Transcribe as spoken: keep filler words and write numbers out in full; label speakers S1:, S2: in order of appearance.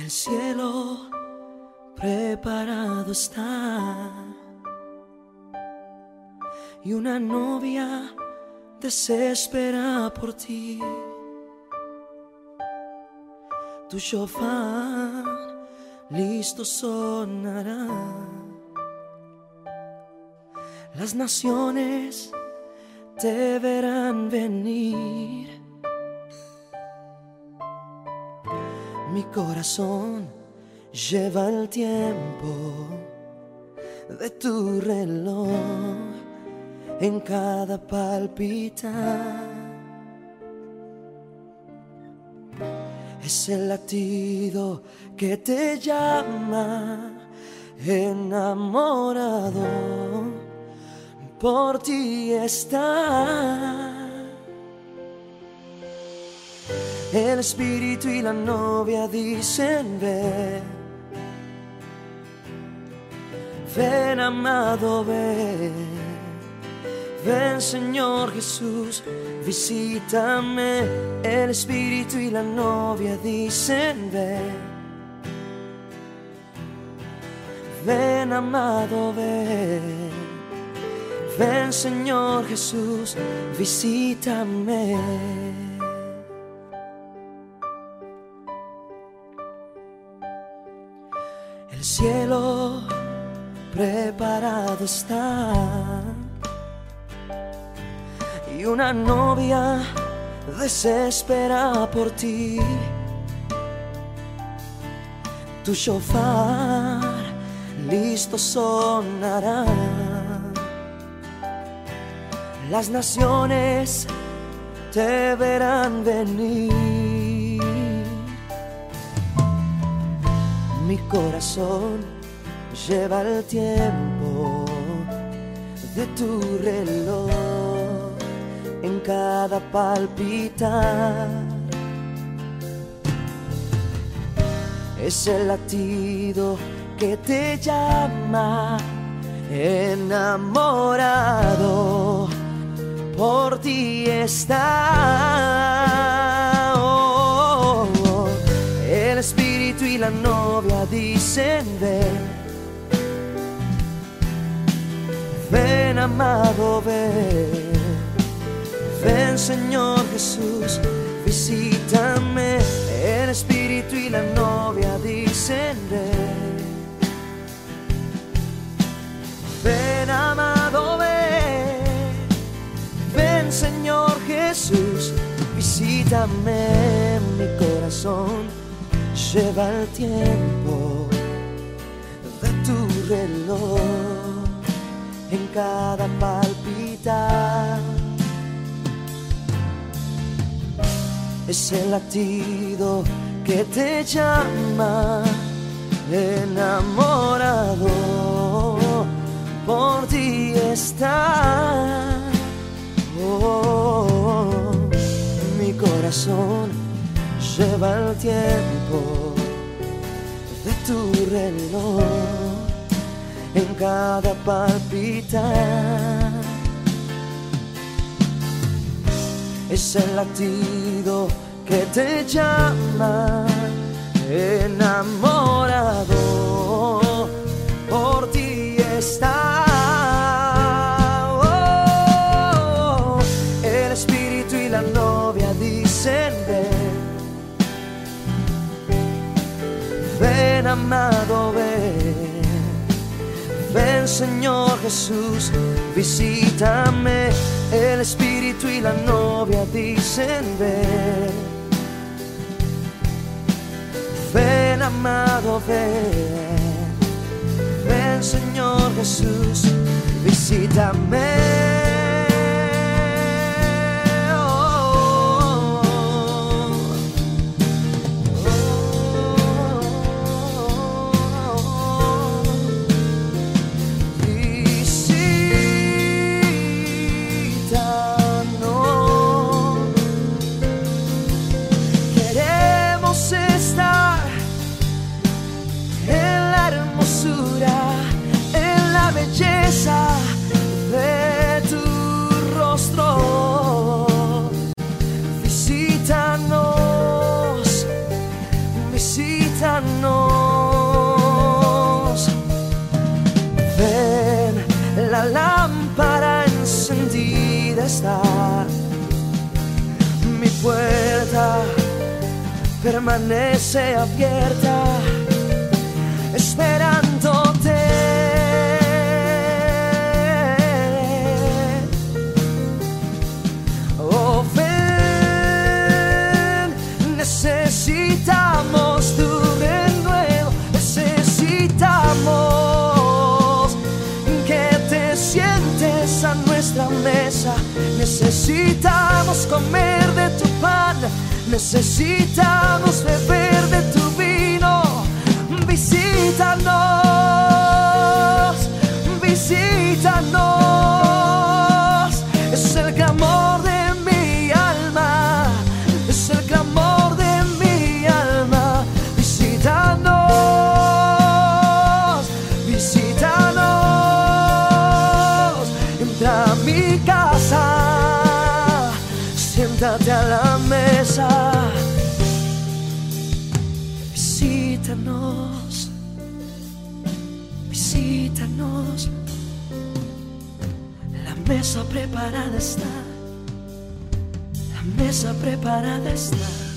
S1: El cielo preparado está y una novia desespera por ti. Tu shofar listo sonará. Las naciones te verán venir. Mi corazón lleva el tiempo de tu reloj en cada palpitar. Es el latido que te llama, enamorado, por ti está. El espíritu y la novia dicen ven, ven amado, ven, ven Señor Jesús, visítame. El espíritu y la novia dicen ven, ven amado, ven, ven Señor Jesús, visítame. El cielo preparado está y una novia desespera por ti. Tu shofar listo sonará. Las naciones te verán venir. Mi corazón lleva el tiempo de tu reloj en cada palpitar. Es el latido que te llama, enamorado, por ti está. Oh, oh. El espíritu y la novia dicen ven, ven amado, ven, ven Señor Jesús, visítame. El espíritu y la novia dicen ven, ven amado, ven, ven Señor Jesús, visítame. Mi corazón lleva el tiempo de tu reloj en cada palpitar. Es el latido que te llama, enamorado, por ti está. Oh, mi corazón lleva el tiempo de tu reloj en cada palpitar. Es el latido que te llama, enamorado, por ti está. Oh, el espíritu y la novia dicen ven, ven amado, ven, ven Señor Jesús, visítame. El espíritu y la novia dicen ven, ven amado, ven, ven Señor Jesús, visítame. En la belleza de visítanos. Ven, la lámpara encendida está. Mi puerta permanece abierta, esperándote. Oh, ven, necesitamos tu renuevo, necesitamos que te sientes a nuestra mesa, necesitamos comer de tu pan, necesitamos beber de tu vino. Visítanos, visítanos. Es el clamor de mi alma, es el clamor de mi alma. Visítanos, visítanos. Entra a mi casa, siéntate a la mesa. Visítanos, visítanos. La mesa preparada está, la mesa preparada está.